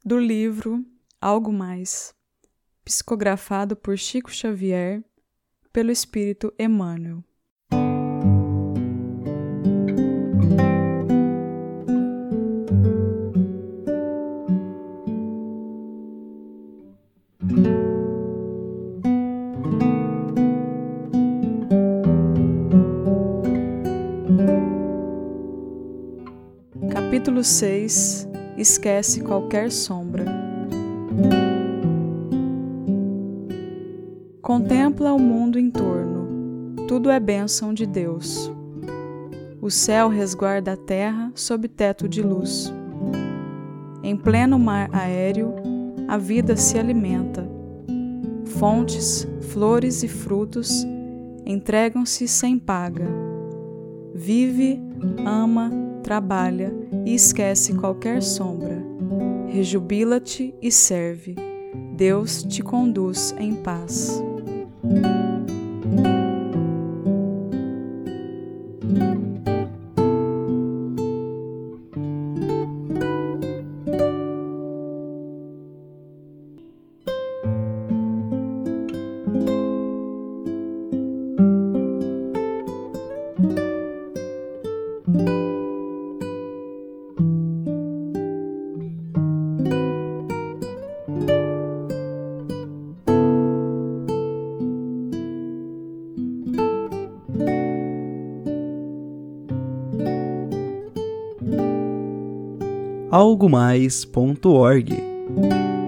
do livro Algo Mais, psicografado por Chico Xavier, pelo Espírito Emmanuel. Capítulo 6. Esquece qualquer sombra. Contempla o mundo em torno, tudo é bênção de Deus. O céu resguarda a terra sob teto de luz. Em pleno mar aéreo, a vida se alimenta. Fontes, flores e frutos entregam-se sem paga. Vive, ama, trabalha e esquece qualquer sombra. Rejubila-te e serve. Deus te conduz em paz. algomais.org